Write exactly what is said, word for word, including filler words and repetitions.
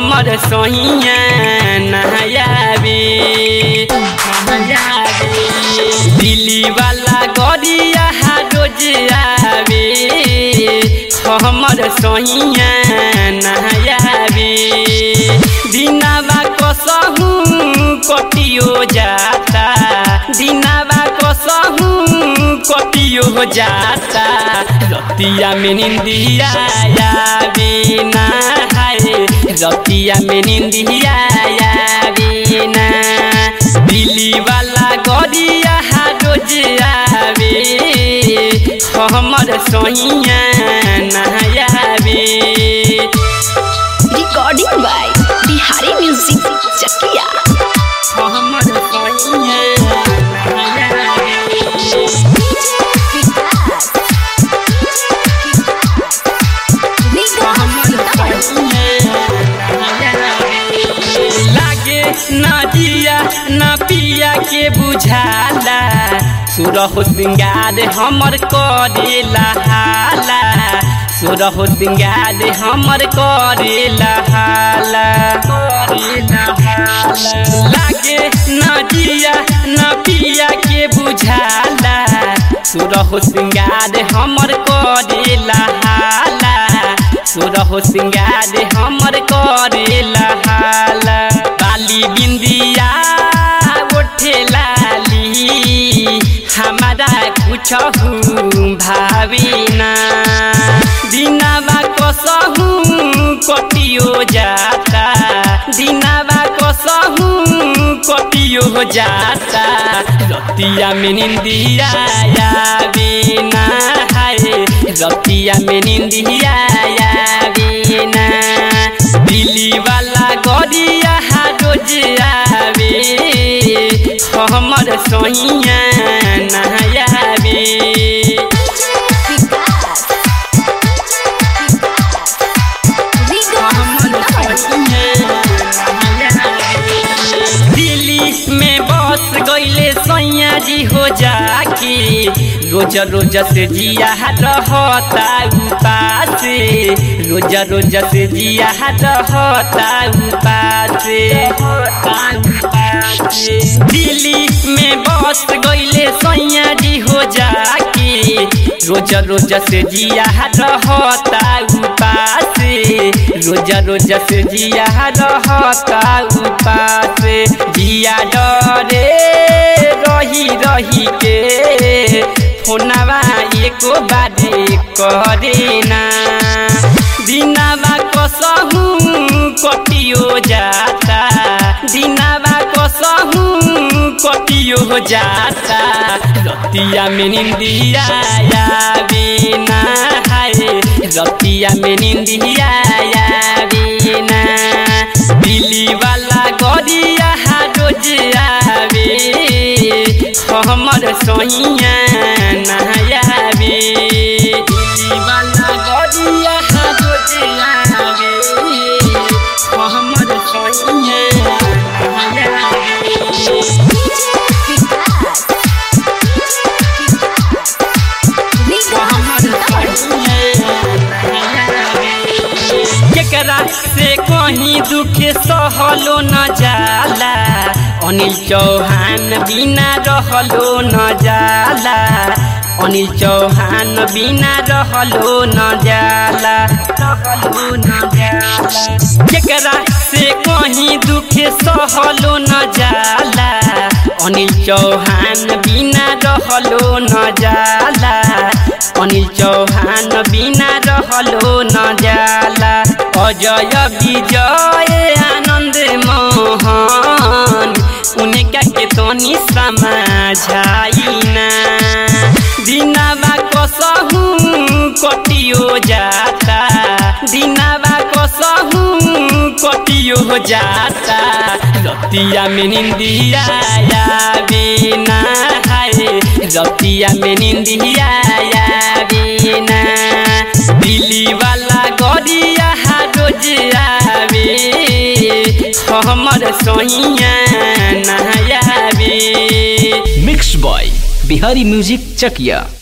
हमर सोहिया नहायाबे दिल्ली वाला गरिया रोज आवे हमर सोहिया नहायाबे दिनावा कसहु कटियो जाता दिनावा कसहु कटियो जाता रतिया में निंदिया आवे ना हाय रतिया में निंदिया आवे ना दिल्ली वाला गरिया रोज आवे हमर सोहिया नहायाबे। रिकॉर्डिंग बाय बिहारी म्यूजिक चकिया हमर सोहिया लागे ना जिया ना पिया के बुझाला सुरह सिंगार हमर करेला हाला सुरह सिंगार हमर करेला हाला करेला हाला लागे ना जिया ना पिया के बुझाला सुरह सिंगार हमर करेला हाला सुरह सिंगार हमर करेला हाला बाली बिंदिया उठे लाली हमारा कुछ भाविना दिनावा कसहु कटियो जाता दिनावा कसहु कटियो जाता रतिया में निंदिया आवे ना हाय रतिया में निंदिया आवे ना दिल्ली वाला गरिया रोज आवे हमर सोहिया नहायाबे। दिल्ली में बस गईले सैया जी हो जाके रोज रोज से जिया रहता उपास रोज रोज से जिया रहता उपास दिल्ली में बस गईले सैया जी हो जाके रोज रोज से जिया रहता उपास रोज रोज से जिया रहता उपास जिया डरे रही रही के फोनवा एको बारे करे ना दिनावा कसहु कटियो जाता दिनावा कसहु कटियो जाता रतिया में निंदिया आवे ना हाय रतिया में निंदिया आवे ना दिल्ली वाला गरिया रोज आवे हमर सोहिया नहायाबे दिल्ली वाला गरिया रोज आवे हमर सोहिया नहायाबे। केकरा से कहीं दुख सहलो न जाला अनिल चौहान बिना रहलो न जाला अनिल चौहान बिना रहलो न जाला रहलो न जाला केकरा से कहीं दुख सहलो न जाला अनिल चौहान बिना रहलो न जाला अनिल चौहान बिना रहलो न जाला अजय विजय आनंद मोहन उनका के तनी समझाइना दिनावा कसहु कटियो जाता दिनावा कसहु कटियो जाता रतिया में निंदिया आवे ना हाय रतिया में निंदिया आवे ना दिल्ली वाला गरिया रोज आवे हमर सोहिया नहायाबे। मिक्स बॉय बिहारी म्यूजिक चकिया।